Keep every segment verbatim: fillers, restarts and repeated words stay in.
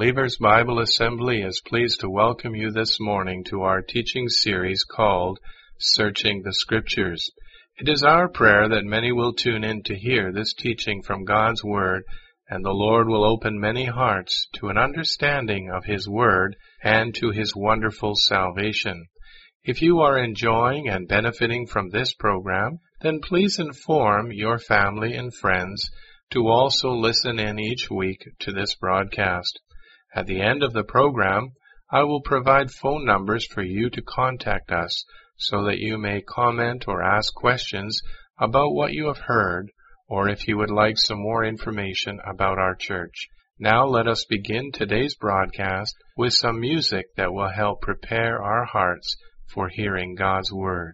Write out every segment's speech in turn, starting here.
Believers Bible Assembly is pleased to welcome you this morning to our teaching series called Searching the Scriptures. It is our prayer that many will tune in to hear this teaching from God's Word, and the Lord will open many hearts to an understanding of His Word and to His wonderful salvation. If you are enjoying and benefiting from this program, then please inform your family and friends to also listen in each week to this broadcast. At the end of the program, I will provide phone numbers for you to contact us so that you may comment or ask questions about what you have heard, or if you would like some more information about our church. Now let us begin today's broadcast with some music that will help prepare our hearts for hearing God's Word.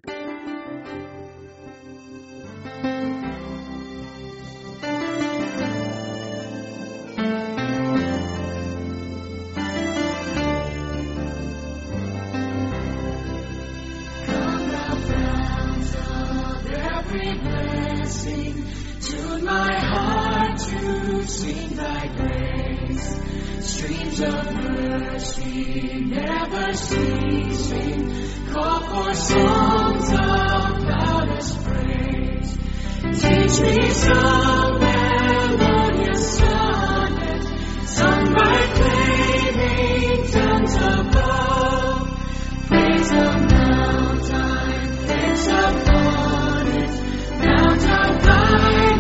Tune my heart to sing thy grace. Streams of mercy never ceasing, call for songs of loudest praise. Teach me some melodious sonnet, sung by flaming tongues above. Praise the mountain, fix upon it, Mount of thy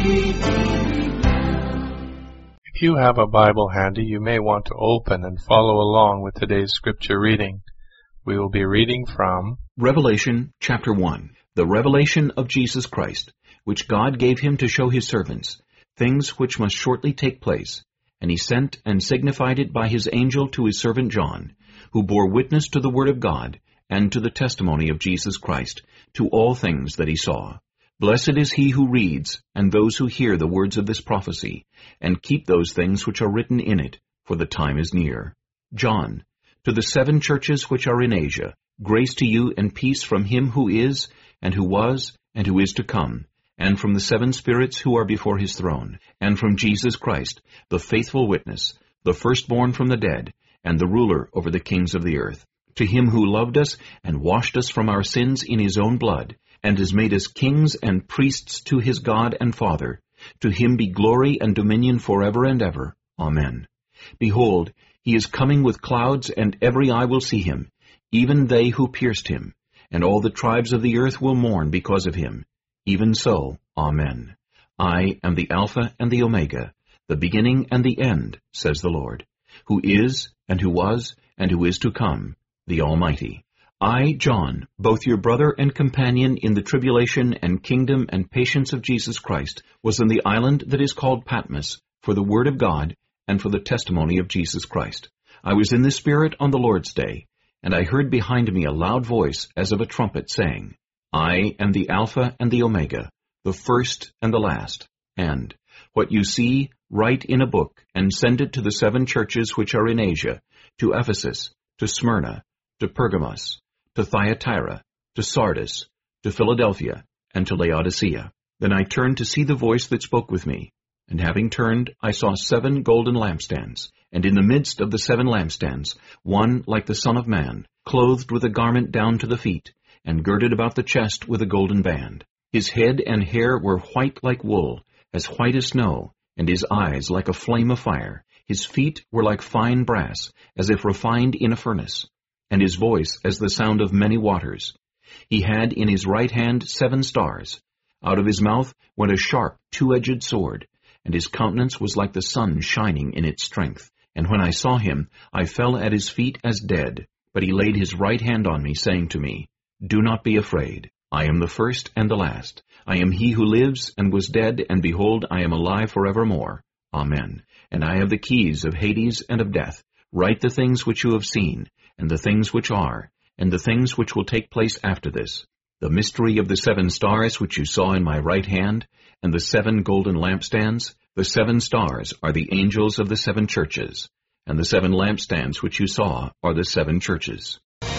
redeeming love. If you have a Bible handy, you may want to open and follow along with today's scripture reading. We will be reading from Revelation chapter one, the revelation of Jesus Christ, which God gave him to show his servants, things which must shortly take place. And he sent and signified it by his angel to his servant John, who bore witness to the word of God and to the testimony of Jesus Christ, to all things that he saw. Blessed is he who reads, and those who hear the words of this prophecy, and keep those things which are written in it, for the time is near. John, to the seven churches which are in Asia, grace to you and peace from him who is, and who was, and who is to come, and from the seven spirits who are before his throne, and from Jesus Christ, the faithful witness, the firstborn from the dead, and the ruler over the kings of the earth. To him who loved us and washed us from our sins in his own blood, and has made us kings and priests to his God and Father, to him be glory and dominion forever and ever. Amen. Behold, he is coming with clouds, and every eye will see him, even they who pierced him, and all the tribes of the earth will mourn because of him. Even so, Amen. I am the Alpha and the Omega, the beginning and the end, says the Lord, who is, and who was, and who is to come, the Almighty. I, John, both your brother and companion in the tribulation and kingdom and patience of Jesus Christ, was in the island that is called Patmos, for the word of God and for the testimony of Jesus Christ. I was in the Spirit on the Lord's day, and I heard behind me a loud voice as of a trumpet, saying, I am the Alpha and the Omega, the first and the last. And what you see, write in a book, and send it to the seven churches which are in Asia, to Ephesus, to Smyrna, to Pergamos, to Thyatira, to Sardis, to Philadelphia, and to Laodicea. Then I turned to see the voice that spoke with me. And having turned, I saw seven golden lampstands, and in the midst of the seven lampstands, one like the Son of Man, clothed with a garment down to the feet, and girded about the chest with a golden band. His head and hair were white like wool, as white as snow, and his eyes like a flame of fire. His feet were like fine brass, as if refined in a furnace, and his voice as the sound of many waters. He had in his right hand seven stars. Out of his mouth went a sharp, two-edged sword, and his countenance was like the sun shining in its strength. And when I saw him, I fell at his feet as dead. But he laid his right hand on me, saying to me, Do not be afraid. I am the first and the last. I am he who lives and was dead, and behold, I am alive forevermore. Amen. And I have the keys of Hades and of death. Write the things which you have seen, and the things which are, and the things which will take place after this. The mystery of the seven stars which you saw in my right hand, and the seven golden lampstands. The seven stars are the angels of the seven churches, and the seven lampstands which you saw are the seven churches.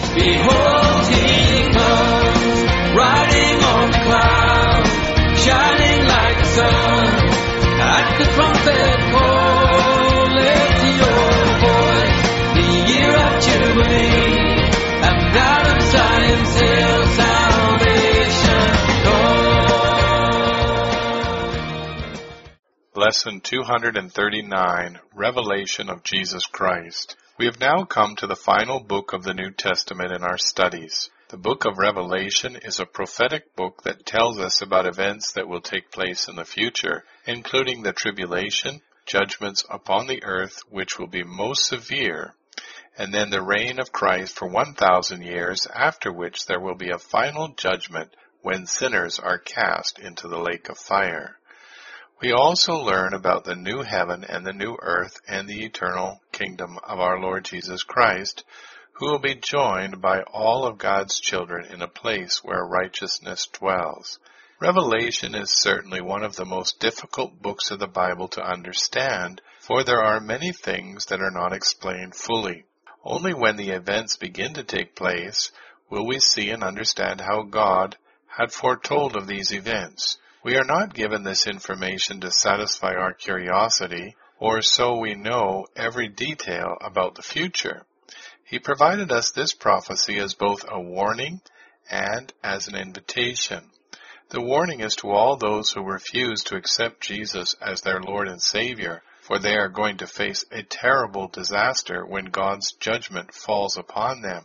Behold, he comes, riding on the cloud, shining like the sun. At the trumpet call, let your voice way. And out of Zion's hill salvation comes. Lesson two hundred thirty-nine, Revelation of Jesus Christ. We have now come to the final book of the New Testament in our studies. The book of Revelation is a prophetic book that tells us about events that will take place in the future, including the tribulation, judgments upon the earth which will be most severe, and then the reign of Christ for one thousand years, after which there will be a final judgment when sinners are cast into the lake of fire. We also learn about the new heaven and the new earth and the eternal kingdom of our Lord Jesus Christ, who will be joined by all of God's children in a place where righteousness dwells. Revelation is certainly one of the most difficult books of the Bible to understand, for there are many things that are not explained fully. Only when the events begin to take place will we see and understand how God had foretold of these events. We are not given this information to satisfy our curiosity, or so we know every detail about the future. He provided us this prophecy as both a warning and as an invitation. The warning is to all those who refuse to accept Jesus as their Lord and Savior, for they are going to face a terrible disaster when God's judgment falls upon them.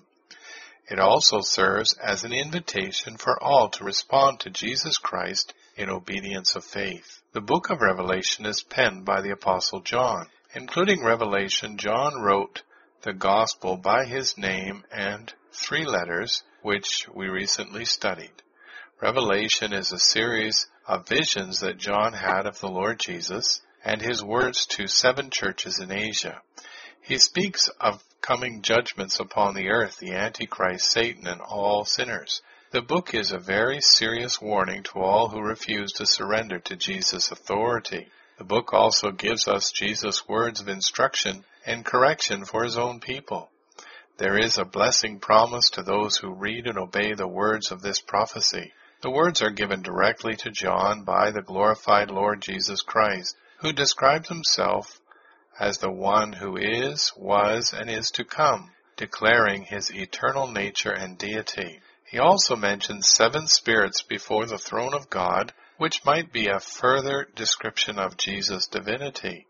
It also serves as an invitation for all to respond to Jesus Christ in obedience of faith. The book of Revelation is penned by the Apostle John. Including Revelation, John wrote the Gospel by his name and three letters, which we recently studied. Revelation is a series of visions that John had of the Lord Jesus and his words to seven churches in Asia. He speaks of coming judgments upon the earth, the Antichrist, Satan, and all sinners. The book is a very serious warning to all who refuse to surrender to Jesus' authority. The book also gives us Jesus' words of instruction and correction for his own people. There is a blessing promised to those who read and obey the words of this prophecy. The words are given directly to John by the glorified Lord Jesus Christ, who describes himself as the one who is, was, and is to come, declaring his eternal nature and deity. He also mentions seven spirits before the throne of God, which might be a further description of Jesus' divinity.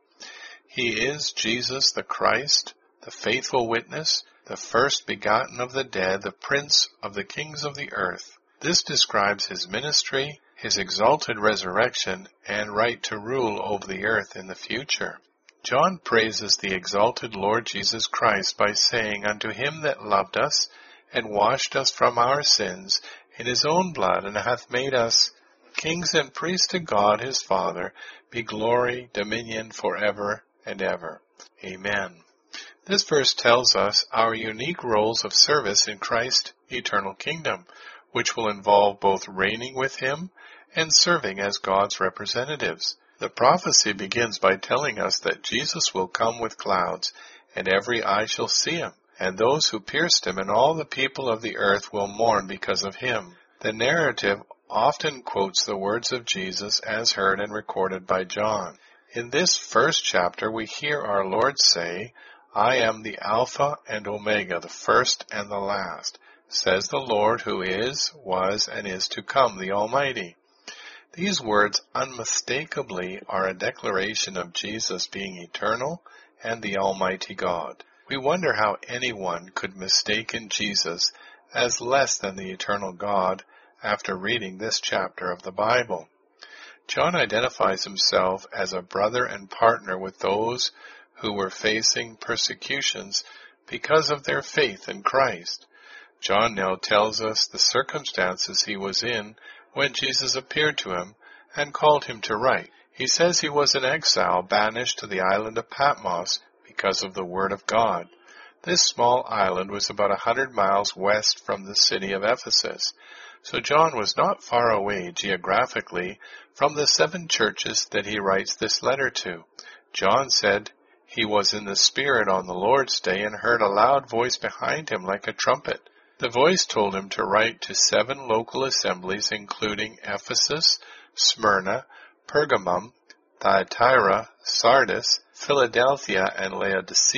He is Jesus the Christ, the faithful witness, the first begotten of the dead, the prince of the kings of the earth. This describes his ministry, his exalted resurrection, and right to rule over the earth in the future. John praises the exalted Lord Jesus Christ by saying, "Unto him that loved us, and washed us from our sins in his own blood, and hath made us kings and priests to God his Father, be glory, dominion forever and ever. Amen." This verse tells us our unique roles of service in Christ's eternal kingdom, which will involve both reigning with him and serving as God's representatives. The prophecy begins by telling us that Jesus will come with clouds, and every eye shall see him, and those who pierced him and all the people of the earth will mourn because of him. The narrative often quotes the words of Jesus as heard and recorded by John. In this first chapter, we hear our Lord say, "I am the Alpha and Omega, the first and the last, says the Lord who is, was, and is to come, the Almighty." These words unmistakably are a declaration of Jesus being eternal and the Almighty God. We wonder how anyone could mistake Jesus as less than the eternal God after reading this chapter of the Bible. John identifies himself as a brother and partner with those who were facing persecutions because of their faith in Christ. John now tells us the circumstances he was in when Jesus appeared to him and called him to write. He says he was an exile banished to the island of Patmos because of the Word of God. This small island was about a hundred miles west from the city of Ephesus, so John was not far away geographically from the seven churches that he writes this letter to. John said he was in the Spirit on the Lord's day and heard a loud voice behind him like a trumpet. The voice told him to write to seven local assemblies, including Ephesus, Smyrna, Pergamum, Thyatira, Sardis, Philadelphia, and Laodicea.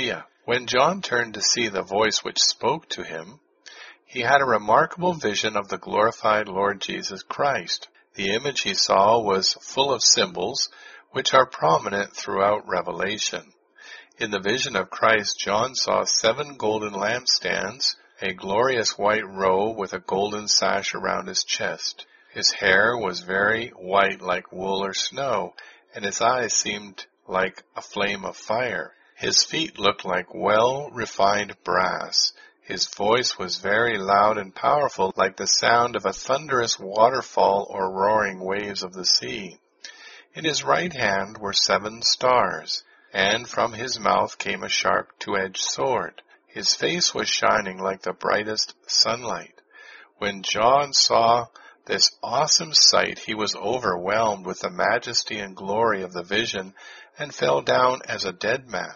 When John turned to see the voice which spoke to him, he had a remarkable vision of the glorified Lord Jesus Christ. The image he saw was full of symbols, which are prominent throughout Revelation. In the vision of Christ, John saw seven golden lampstands, a glorious white robe with a golden sash around his chest. His hair was very white like wool or snow, and his eyes seemed like a flame of fire. His feet looked like well-refined brass. His voice was very loud and powerful, like the sound of a thunderous waterfall or roaring waves of the sea. In his right hand were seven stars, and from his mouth came a sharp two-edged sword. His face was shining like the brightest sunlight. When John saw this awesome sight, he was overwhelmed with the majesty and glory of the vision and fell down as a dead man.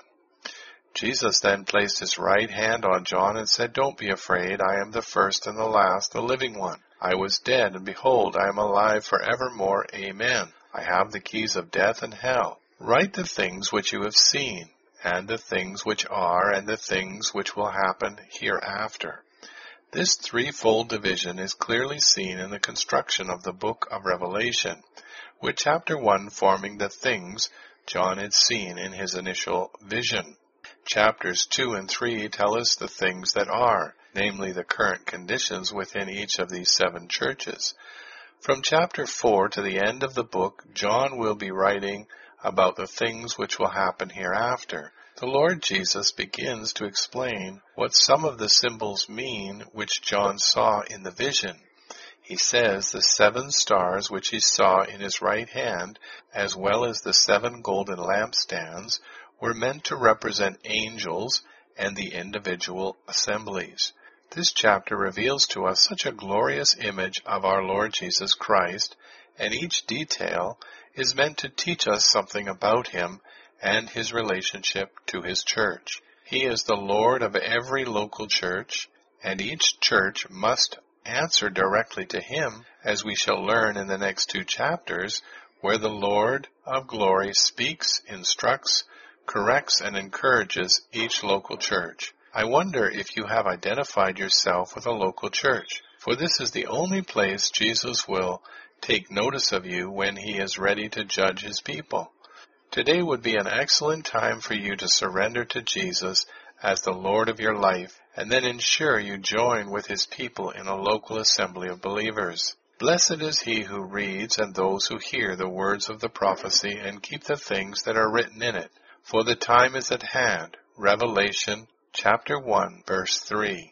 Jesus then placed his right hand on John and said, "Don't be afraid. I am the first and the last, the living one. I was dead, and behold, I am alive forevermore. Amen. I have the keys of death and hell. Write the things which you have seen, and the things which are, and the things which will happen hereafter." This threefold division is clearly seen in the construction of the book of Revelation, with chapter one forming the things John had seen in his initial vision. Chapters two and three tell us the things that are, namely the current conditions within each of these seven churches. From chapter four to the end of the book, John will be writing about the things which will happen hereafter. The Lord Jesus begins to explain what some of the symbols mean which John saw in the vision. He says the seven stars which he saw in his right hand, as well as the seven golden lampstands, were meant to represent angels and the individual assemblies. This chapter reveals to us such a glorious image of our Lord Jesus Christ, and each detail is meant to teach us something about him and his relationship to his church. He is the Lord of every local church, and each church must answer directly to him, as we shall learn in the next two chapters, where the Lord of glory speaks, instructs, corrects, and encourages each local church. I wonder if you have identified yourself with a local church, for this is the only place Jesus will take notice of you when he is ready to judge his people. Today would be an excellent time for you to surrender to Jesus as the Lord of your life, and then ensure you join with his people in a local assembly of believers. Blessed is he who reads and those who hear the words of the prophecy and keep the things that are written in it, for the time is at hand. Revelation chapter one, verse three.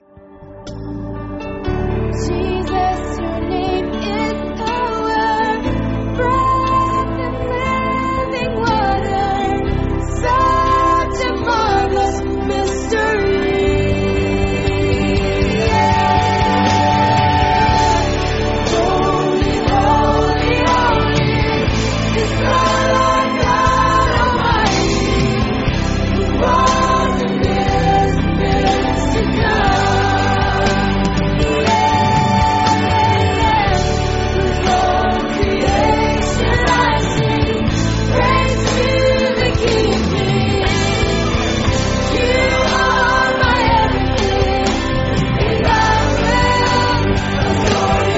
Jesus, your name is power, breath and living water, such a marvelous mystery. Holy, holy, holy is the Lord God Almighty, who was and is and is to come. With all creation I sing praise to the King of Kings. You are my everything, and I will adore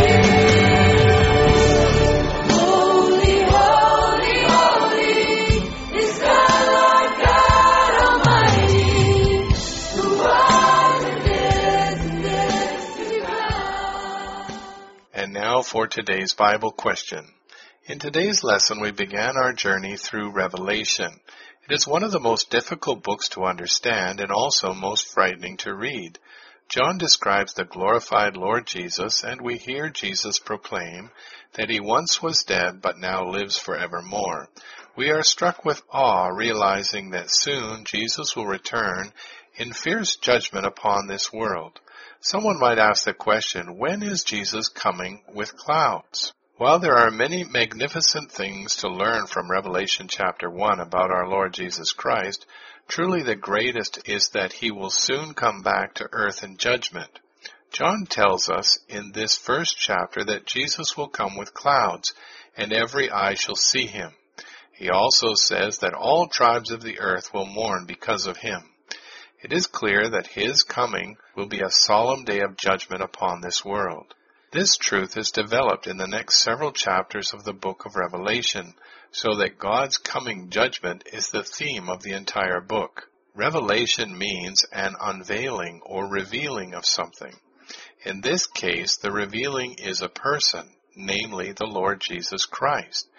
you. Holy, holy, holy is the Lord God Almighty, who was and is and is to come. And now for today's Bible question. In today's lesson, we began our journey through Revelation. It is one of the most difficult books to understand and also most frightening to read. John describes the glorified Lord Jesus, and we hear Jesus proclaim that he once was dead but now lives forevermore. We are struck with awe, realizing that soon Jesus will return in fierce judgment upon this world. Someone might ask the question, when is Jesus coming with clouds? While there are many magnificent things to learn from Revelation chapter one about our Lord Jesus Christ, truly the greatest is that he will soon come back to earth in judgment. John tells us in this first chapter that Jesus will come with clouds, and every eye shall see him. He also says that all tribes of the earth will mourn because of him. It is clear that his coming will be a solemn day of judgment upon this world. This truth is developed in the next several chapters of the book of Revelation, so that God's coming judgment is the theme of the entire book. Revelation means an unveiling or revealing of something. In this case, the revealing is a person, namely the Lord Jesus Christ.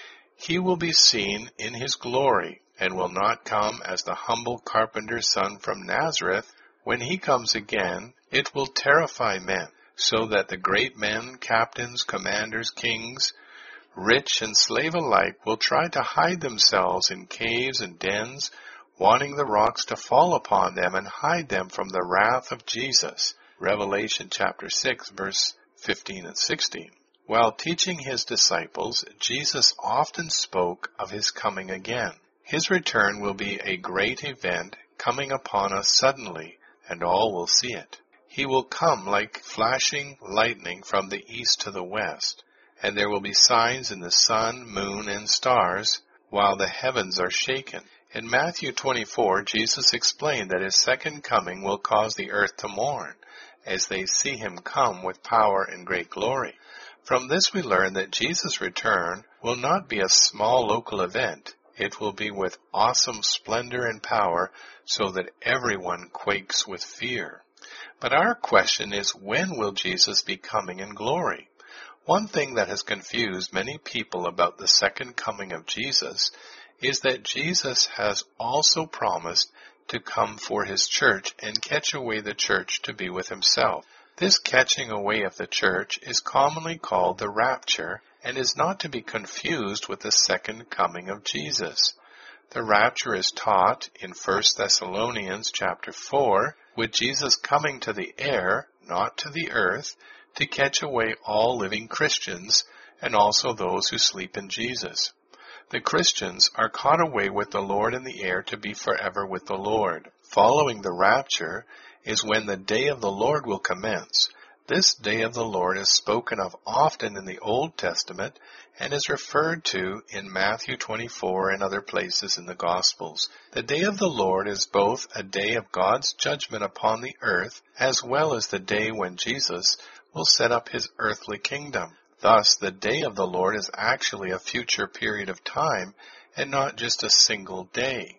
He will be seen in his glory and will not come as the humble carpenter's son from Nazareth. When he comes again, it will terrify men, so that the great men, captains, commanders, kings, rich and slave alike will try to hide themselves in caves and dens, wanting the rocks to fall upon them and hide them from the wrath of Jesus. Revelation chapter six, verse fifteen and sixteen. While teaching his disciples, Jesus often spoke of his coming again. His return will be a great event coming upon us suddenly, and all will see it. He will come like flashing lightning from the east to the west, and there will be signs in the sun, moon, and stars, while the heavens are shaken. In Matthew twenty-four, Jesus explained that his second coming will cause the earth to mourn, as they see him come with power and great glory. From this we learn that Jesus' return will not be a small local event. It will be with awesome splendor and power, so that everyone quakes with fear. But our question is, when will Jesus be coming in glory? One thing that has confused many people about the second coming of Jesus is that Jesus has also promised to come for his church and catch away the church to be with himself. This catching away of the church is commonly called the rapture and is not to be confused with the second coming of Jesus. The rapture is taught in First Thessalonians chapter four, with Jesus coming to the air, not to the earth, to catch away all living Christians and also those who sleep in Jesus. The Christians are caught away with the Lord in the air to be forever with the Lord. Following the rapture is when the day of the Lord will commence. This day of the Lord is spoken of often in the Old Testament and is referred to in Matthew twenty-four and other places in the Gospels. The day of the Lord is both a day of God's judgment upon the earth as well as the day when Jesus will set up his earthly kingdom. Thus, the day of the Lord is actually a future period of time and not just a single day.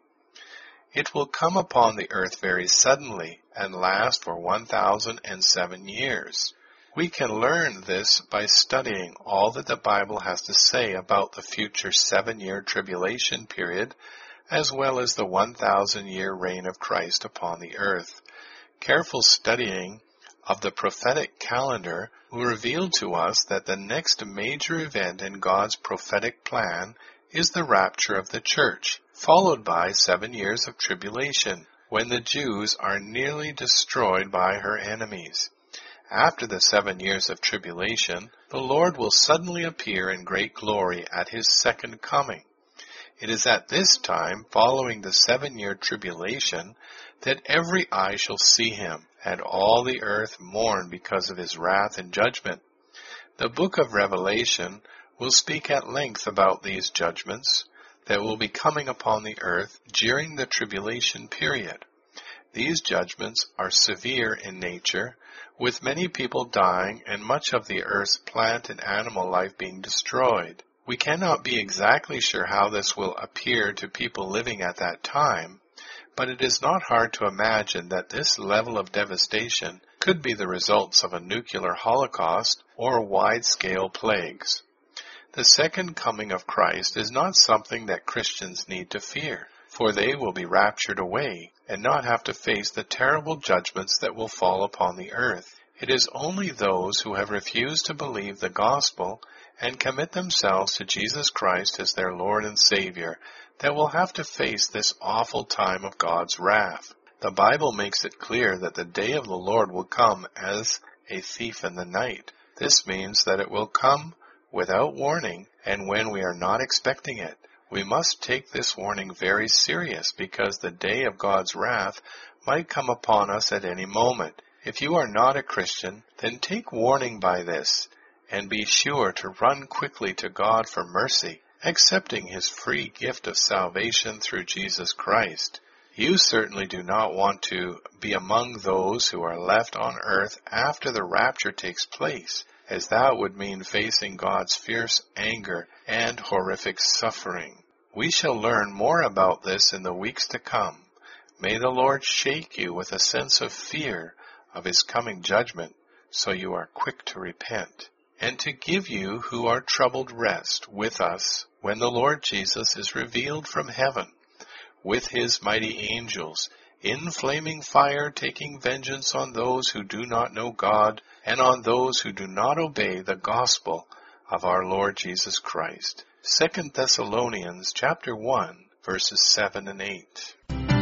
It will come upon the earth very suddenly and last for one thousand seven years. We can learn this by studying all that the Bible has to say about the future seven-year tribulation period, as well as the one thousand year reign of Christ upon the earth. Careful studying of the prophetic calendar will reveal to us that the next major event in God's prophetic plan is the rapture of the church, followed by seven years of tribulation, when the Jews are nearly destroyed by her enemies. After the seven years of tribulation, the Lord will suddenly appear in great glory at his second coming. It is at this time, following the seven-year tribulation, that every eye shall see him, and all the earth mourn because of his wrath and judgment. The book of Revelation will speak at length about these judgments that will be coming upon the earth during the tribulation period. These judgments are severe in nature, with many people dying and much of the earth's plant and animal life being destroyed. We cannot be exactly sure how this will appear to people living at that time, but it is not hard to imagine that this level of devastation could be the results of a nuclear holocaust or wide-scale plagues. The second coming of Christ is not something that Christians need to fear, for they will be raptured away and not have to face the terrible judgments that will fall upon the earth. It is only those who have refused to believe the gospel and commit themselves to Jesus Christ as their Lord and Savior that will have to face this awful time of God's wrath. The Bible makes it clear that the day of the Lord will come as a thief in the night. This means that it will come without warning and when we are not expecting it. We must take this warning very serious because the day of God's wrath might come upon us at any moment. If you are not a Christian, then take warning by this and be sure to run quickly to God for mercy, accepting his free gift of salvation through Jesus Christ. You certainly do not want to be among those who are left on earth after the rapture takes place, as that would mean facing God's fierce anger and horrific suffering. We shall learn more about this in the weeks to come. May the Lord shake you with a sense of fear of His coming judgment, so you are quick to repent, and to give you who are troubled rest with us when the Lord Jesus is revealed from heaven, with His mighty angels, in flaming fire, taking vengeance on those who do not know God and on those who do not obey the gospel of our Lord Jesus Christ. Second Thessalonians chapter one, verses seven and eight.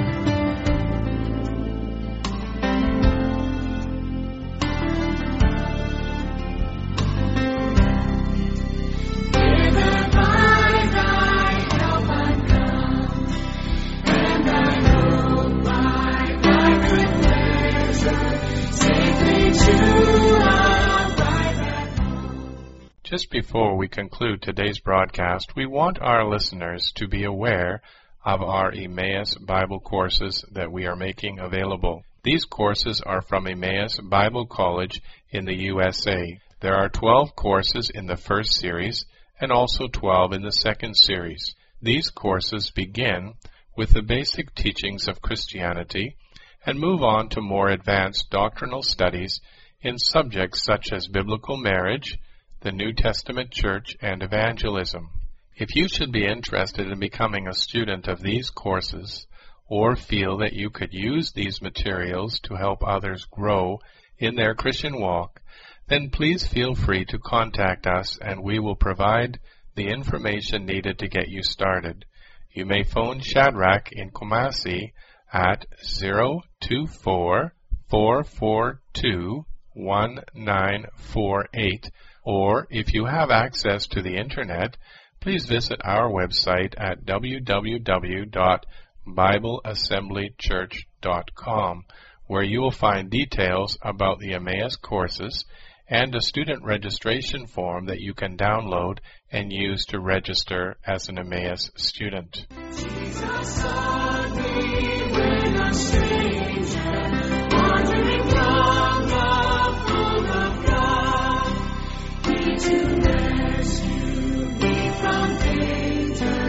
Just before we conclude today's broadcast, we want our listeners to be aware of our Emmaus Bible courses that we are making available. These courses are from Emmaus Bible College in the U S A. There are twelve courses in the first series and also twelve in the second series. These courses begin with the basic teachings of Christianity and move on to more advanced doctrinal studies in subjects such as biblical marriage, the New Testament Church, and evangelism. If you should be interested in becoming a student of these courses, or feel that you could use these materials to help others grow in their Christian walk, then please feel free to contact us and we will provide the information needed to get you started. You may phone Shadrach in Kumasi at zero two four, four four two, one nine four eight, or if you have access to the Internet, please visit our website at w w w dot bible assembly church dot com, where you will find details about the Emmaus courses and a student registration form that you can download and use to register as an Emmaus student. Jesus sought me when a stranger, wandering from the fold of God. He to rescue me from danger,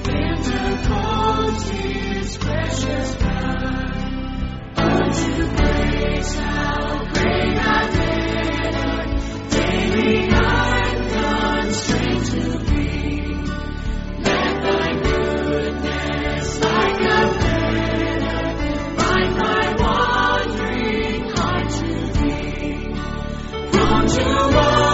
interposed His precious blood. Unto grace how great I bid, daily I'm constrained to be. Let Thy goodness like a fetter bind my wandering heart to Thee. Prone to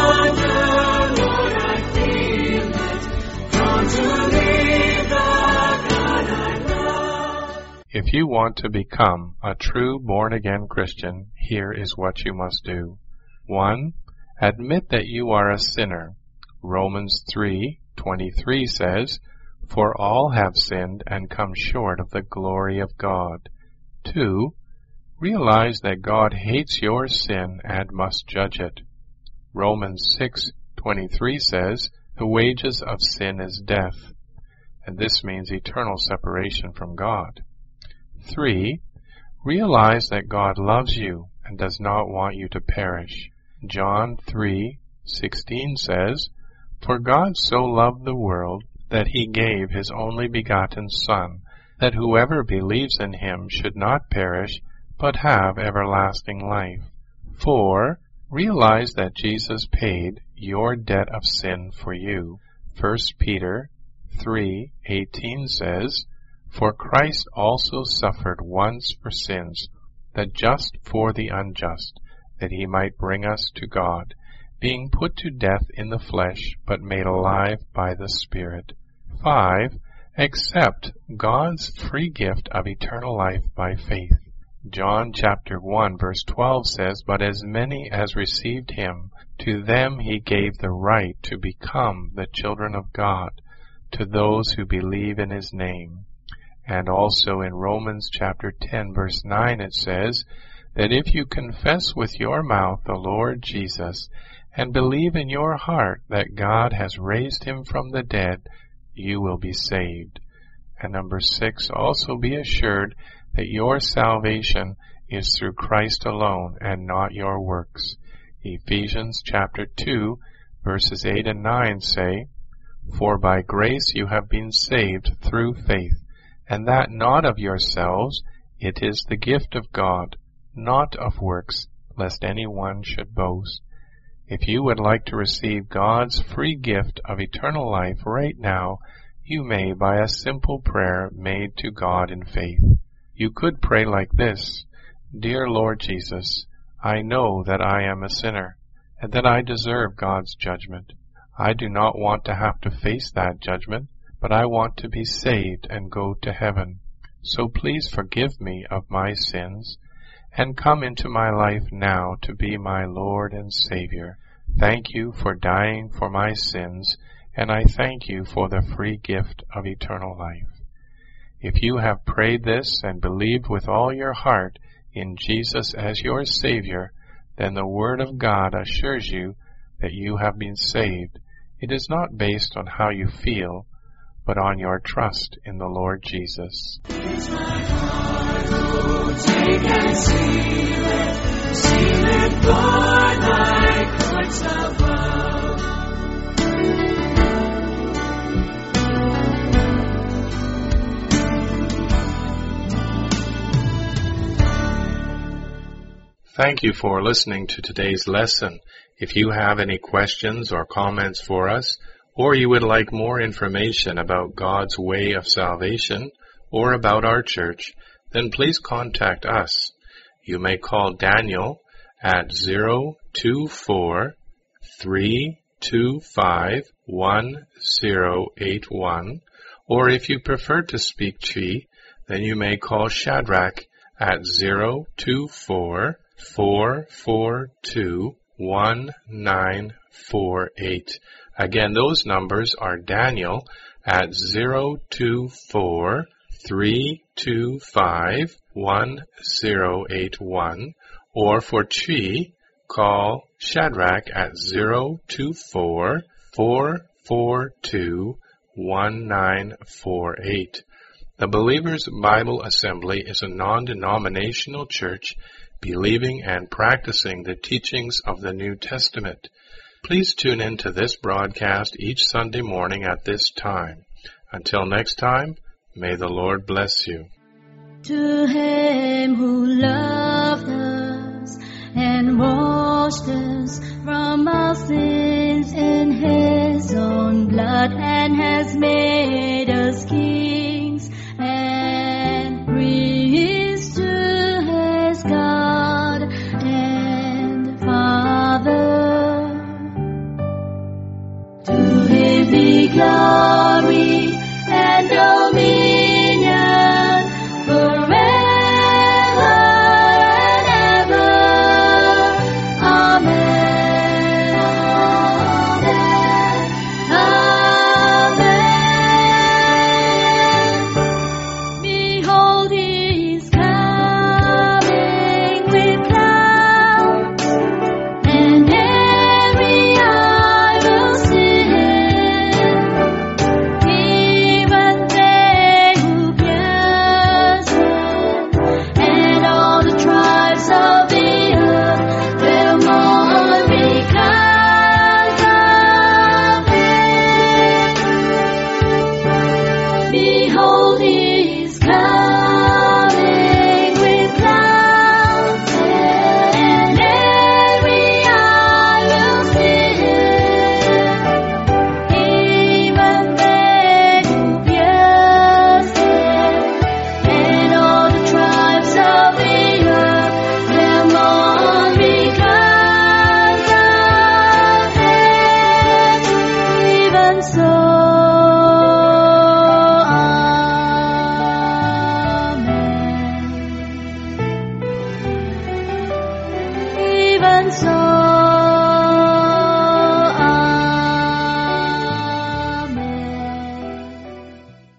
wander, Lord, I feel it. Prone to leave the God I love. If you want to become a true born-again Christian, here is what you must do. one. Admit that you are a sinner. Romans three twenty-three says, "For all have sinned and come short of the glory of God." two. Realize that God hates your sin and must judge it. Romans six twenty-three says, "The wages of sin is death," and this means eternal separation from God. three. Realize that God loves you and does not want you to perish. John three sixteen says, "For God so loved the world that He gave His only begotten Son, that whoever believes in Him should not perish, but have everlasting life." four. Realize that Jesus paid your debt of sin for you. First Peter three eighteen says, "For Christ also suffered once for sins, the just for the unjust, that He might bring us to God, being put to death in the flesh, but made alive by the Spirit." five. Accept God's free gift of eternal life by faith. John chapter one verse twelve says, "But as many as received Him, to them He gave the right to become the children of God, to those who believe in His name." And also in Romans chapter ten verse nine it says, that if you confess with your mouth the Lord Jesus and believe in your heart that God has raised Him from the dead, you will be saved. And number six, also be assured that your salvation is through Christ alone and not your works. Ephesians chapter two, verses eight and nine say, For by grace you have been saved through faith, and that not of yourselves, it is the gift of God, not of works, lest any one should boast. If you would like to receive God's free gift of eternal life right now, you may by a simple prayer made to God in faith. You could pray like this: Dear Lord Jesus, I know that I am a sinner, and that I deserve God's judgment. I do not want to have to face that judgment, but I want to be saved and go to heaven. So please forgive me of my sins, and come into my life now to be my Lord and Savior. Thank you for dying for my sins, and I thank you for the free gift of eternal life. If you have prayed this and believed with all your heart in Jesus as your Savior, then the Word of God assures you that you have been saved. It is not based on how you feel, but on your trust in the Lord Jesus. It's my heart, oh, take and seal it, seal it for thy courts above. Thank you for listening to today's lesson. If you have any questions or comments for us, or you would like more information about God's way of salvation or about our church, then please contact us. You may call Daniel at zero two four, three two five, one zero eight one, or if you prefer to speak Twi, then you may call Shadrach at zero two four, four four two, one nine four eight. Again, those numbers are Daniel at zero two four, three two five, one zero eight one, or for Twi, call Shadrach at zero two four, four four two, one nine four eight. The Believers Bible Assembly is a non-denominational church believing and practicing the teachings of the New Testament. Please tune in to this broadcast each Sunday morning at this time. Until next time, may the Lord bless you. To him who loved us and washed us from our sins in his own blood and has made us keep